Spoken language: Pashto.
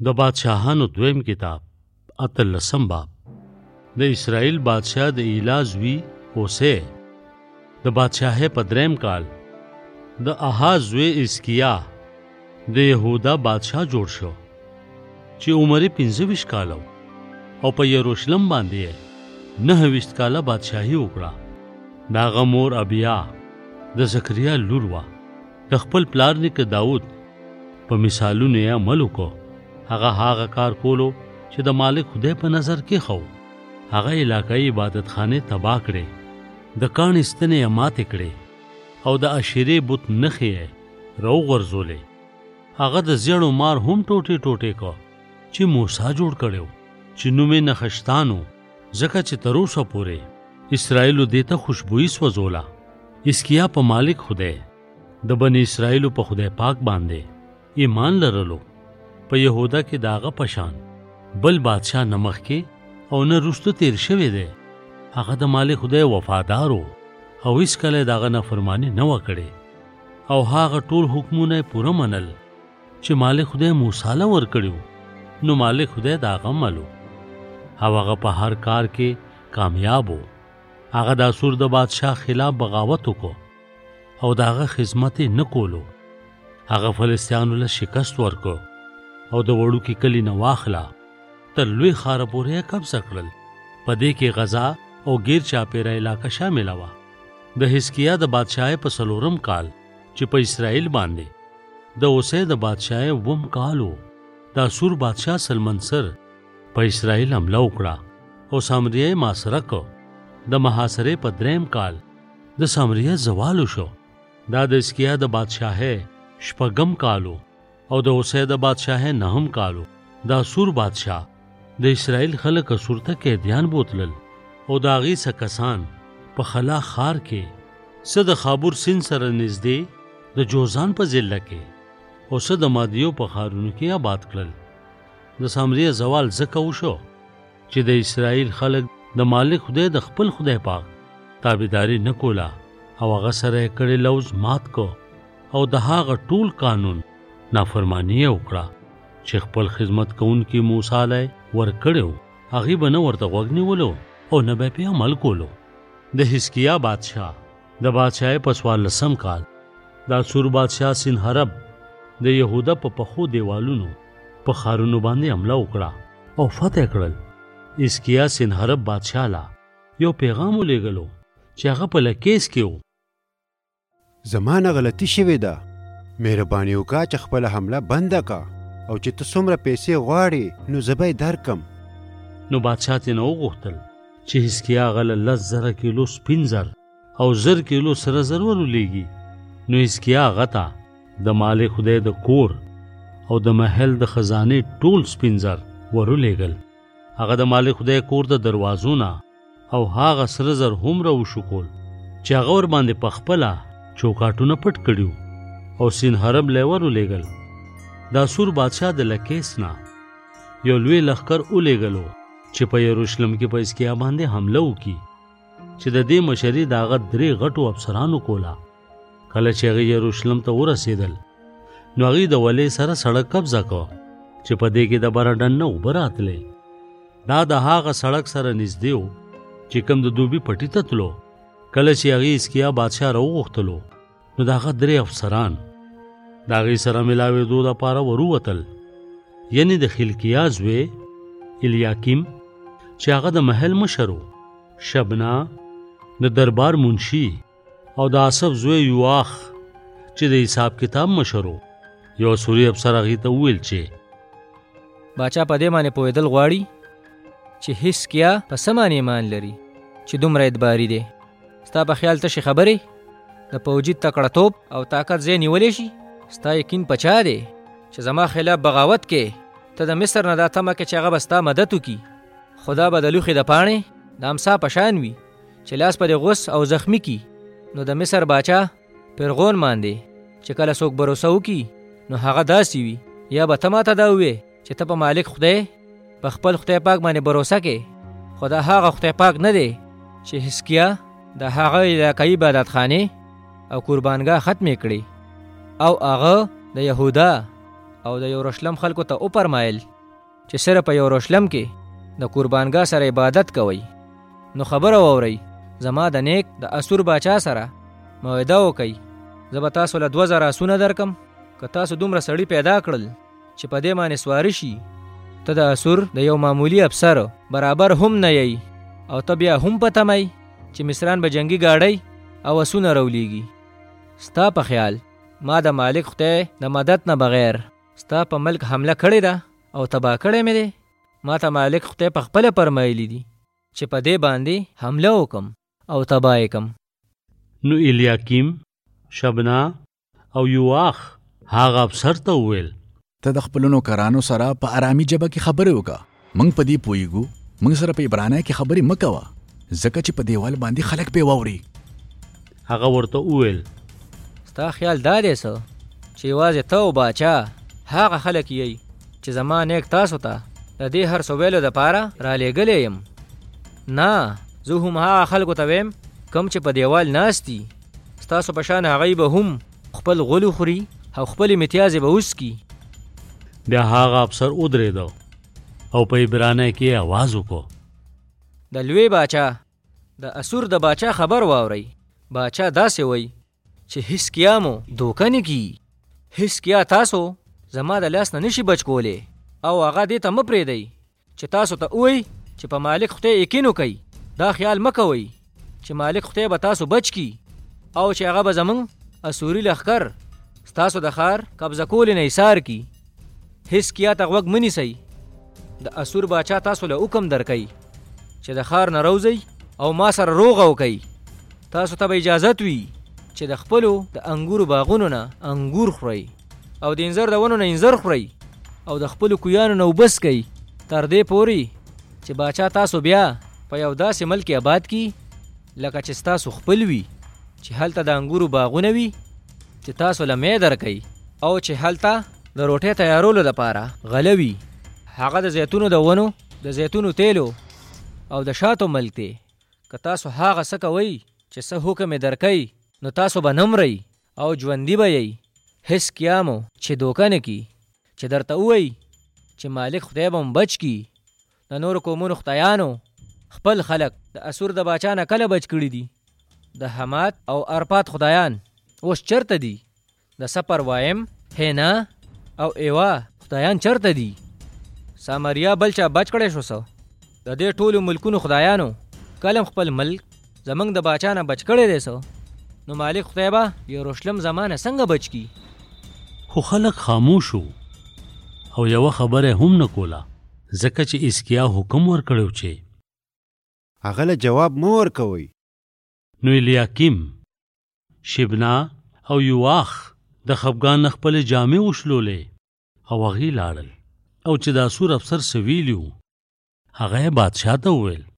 د بادشاهانو دویم کتاب 18 باب. د اسرائیل بادشاہ د ایلا زوی اوسه د بادشاہه په دریم کال د احاز زوی اسکیا د یهودا بادشاہ جوړ شو چې عمر 25 کال او په یروشلم باندې 29 کال بادشاہي وکړه. دا غمور ابیا د زکریا لور وا. د خپل پلار نیک داود په مثالونو یې عمل وکړو. هغه کار کولو چې د مالک خدای په نظر کې خو. هغه علاقائی عبادت خانه تباہ کړي، د کان استنې ماتې کړي او د اشری بت نخې رو غرزولې. هغه د زیړو مار هم ټوټې ټوټې کو چې موسی جوړ کړو چې نومې نخشتانو، ځکه چې تر اوسه پورې اسرائیلو دیته خوشبوئی سوځولا. اسکیا په مالک خدای د بنی اسرائیلو په خدای پاک باندې ایمان لرلو. په یهودا کې داغه پشان بل بادشاہ نمخ کې او نه رستو تیر شوی دی. هغه د مالک خدای وفادارو او هیڅ کله داغه نافرمانی نه وکړي او هغه ټول حکمونه پوره منل چې مالک خدای موسی له ور کړیو. نو مالک خدای داغه ملو هغه په هر کار کې کامیاب وو. هغه د اسور د بادشاہ خلاف بغاوت وکړو او داغه خدمت نه کولو. هغه فلسطینانو له شکست ورکو او د وړو کې کلی نه واخلا تر لوی خار پورې قبضه کړل. په دې کې غزا او غیر چاپیره علاقه شامل و. د حزقیاه د بادشاہ په سلورم کال چې په اسرائیل باندې د اوسه د بادشاہ وم کالو د اسور بادشاہ سلمنسر په اسرائیل حمله وکړه او سامریه محاصره کو. د محاصره په دریم کال د سامریه زوال شو. دا د حزقیاه د بادشاہ شپږم کالو او د اوسه د بادشاہ نهم کالو. د اسور بادشاہ د اسرائیل خلک اسور ته قیدیان بوتلل او د اغي سکسان په خلا خار کې صد خابور سین سره نږدې د جوزان په ضلع کې او صد مادیو په خارونو کې آباد کړل. د سامریه زوال زکه وشو چې د اسرائیل خلک د مالک خدای د خپل خدای پاک تابعداري نه کولا او هغه سره کړي لوز مات کو او د هغه ټول قانون نافرمانی وکړه چې خپل خدمت کوونکی موسی علیه ور کړو. هغه به نه ورته غوږ نیولو او نه به په عمل کولو. د حزقیاه بادشاہ د بادشاہ په 14 کال د اسور بادشاہ سنحرب د یهودا په پخو دیوالونو په خارونو باندې حمله وکړه او فتح کړل. حزقیاه سنحرب بادشاہ لا یو پیغام ولېږلو چې هغه په لکیس کې و. زمانه غلطی شوې ده، مهرباني وکړه چې خپل حمله بنده کا او چې ته څومره پیسې غواړې نو زه به یې درکم. نو بادشاہ ته نه وغوښتل چې حزقیاه غله 10,000 کیلو سپین زر او 1000 کیلو سره زر ورولېږي. نو حزقیاه هغه ته د مالک خدای د کور او د محل د خزانې ټول سپین زر ورولېږل. هغه د مالک خدای کور د دروازو نه او هغه سره زر هم راوشکول چې هغه ور باندې په خپله چوکاټونه پټ کړیو او سنحرب لیور ولېږل. د اسور بادشاہ د لکیس نه یو لوی لښکر ولېږلو چې په یروشلم کې په حزقیاه باندې حمله وکړي چې د دې مشري د هغه 3 غټو افسرانو کولا. کله چې هغه یروشلم ته ورسېدل نو هغه د ولې سره سړک قبضه کو چې په دې کې د بارډن نه اوبه راتلې. دا د هغه سړک سره نږدې و چې کوم د دوبي پټي ته تلو. کله چې هغه حزقیاه بادشاہ راوغوښتلو نو د هغه 3 افسران د هغې سره ملاوېدو دپاره ورووتل، یعنی د خلقیاه زوی الیاکیم چې هغه د محل مشر و، شبنا د دربار منشي او د آصف زوی یواخ چې د حساب کتاب مشر و. یو سوري افسر هغې ته وویل چې باچا په دې باندې پوهېدل غواړي چې حزقیاه په څه باندې ایمان لري چې دومره اعتباري دی. ستا په خیال تشې خبرې د پوجي تکړه‌توب او طاقت ځای نیولی شي؟ ستا یقین په چا دی چې زما خلاف بغاوت کې ته د مصر نه دا تمه کې چې هغه به ستا مدد وکړي؟ خدا به د لوښې د پاڼې د امسا په شان وي چې لاس په دې غوس او زخمی کی. نو د مصر باچا فرعون باندې چې کله څوک بروسه وکړي نو هغه داسې وي، یا به ته ماته دا ووایې چې ته په مالک خدای په خپل خدای پاک باندې بروسه کې. خو دا هغه خدای پاک نه دی چې حزقیاه د هغه علاقائی عبادتخانې او قربانګاه ختمې کړې او هغه د یهودا او د یورشلم خلکو ته وپرمایل چې صرف په یورشلم کې د قربانګاه سره عبادت کوئ. نو خبره واورئ، زما د نیک د اسور باچا سره موعده وکئ، زه به تاسو له 2000 آسونه درکم. که تاسو دومره سړي پیدا کړل چې په دې باندې سواري شي، ته د اسور د یو معمولی افسر برابر هم نه یی، او ته بیا هم په تمئ چې مصران به جنگي ګاډۍ او اسونه رولیږي. ستا په خیال ما د مالک خدای د مدد نه بغیر ستا په ملک حمله کړې ده او تباه کړې مې دی؟ ما ته مالک خدای په خپله فرمایلی دي چې په دې باندې حمله وکم او تباه یې کم. نو الیاکیم، شبنا او یواخ هغه افسر ته وویل، ته د خپلو نوکرانو سره په ارامي ژبه کې خبرې وکړه، موږ په دې پوهیږو، موږ سره په عبرانی کې خبرې مه کوه، ځکه چې په دیوال باندې خلک پې واوري. هغه ورته وویل، ستا خیال دا دی څه چې یوازې ته او باچا هغه خلک یی چې زما نیک تاسو ته د دې هر څه ویلو دپاره رالیږلی یم؟ نه، زه هم هغه خلکو ته ویم کم چې په دیوال ناست دي. ستاسو په شان هغوی به هم خپل غلو خوري او خپلې متیازې به وسکي. بیا هغه افسر ودرېده او په عبرانی کې आवाज وکړو، د لوی باچا د اسور د باچا خبر واورئ. باچا داسې وی چې حزقیا مو دوکه نه کي. حزقیا تاسو زما د لاس نه نشي بچ کولی، او هغه دې ته مه پرېږدئ چې تاسو ته ووایي چې په مالک خدای یقین وکئ. دا خیال مه کوئ چې مالک خدای به تاسو بچ کی او چې هغه به زمونږ اسوري لښکر ستاسو د ښار قبضه کولې نه ایسار کی. حزقیا ته غوږ مه نیسئ. د اسور باچا تاسو له حکم درکوي چې د ښار نه روځئ او ما سره روغه وکئ. تاسو ته به اجازت وي چې د خپلو د انګورو باغونو نه انګور خورئ او د انځر د ونو نه انځر خورئ او د خپلو کویانو نه اوبه څکئ، تر دې پورې چې باچا تاسو بیا په یو داسې ملک آباد کی لکه چې ستاسو خپل وي، چې هلته د انګورو باغونه وي چې تاسو له می درکئ، او چې هلته د روټۍ تیارولو دپاره غله وي. هغه د زیتونو د ونو د زیتونو تیلو او د شاتو ملک دی. که تاسو هغه څه کوئ چې څه حکم یې درکئ، نو تاسو به نه مرئ او ژوندي به یئ. حزقیا مو چې دوکه نه کي چې درته ووایي چې مالک خدای به م بچ کی. د نورو قومونو خدایانو خپل خلک د اسور د باچا نه کله بچ کړي دي. د حمات او ارپات خدایان اوس چرته دي؟ د سپر وایم، هینا او ایوا خدایان چرته دي؟ سامریا بل چا بچ کړی شو څه؟ د دې ټولو ملکونو خدایانو کلم خپل ملک زمونږ د باچا نه بچ کړی دی څه؟ نو مالک خدای به یروشلم زمانه څنګه بچ کی؟ خو خلک خاموش وو او یوه خبره هم نه کوله، ځکه چې حزقیا حکم ورکړی چې هغه له جواب مه ورکوئ. نو الیاکیم، شبنا او یواخ د خفګان نه خپلې جامې وشلولې او هغې لاړل، او چې د اسور افسر څه ویلي وو هغه یې بادشاه ته وویل.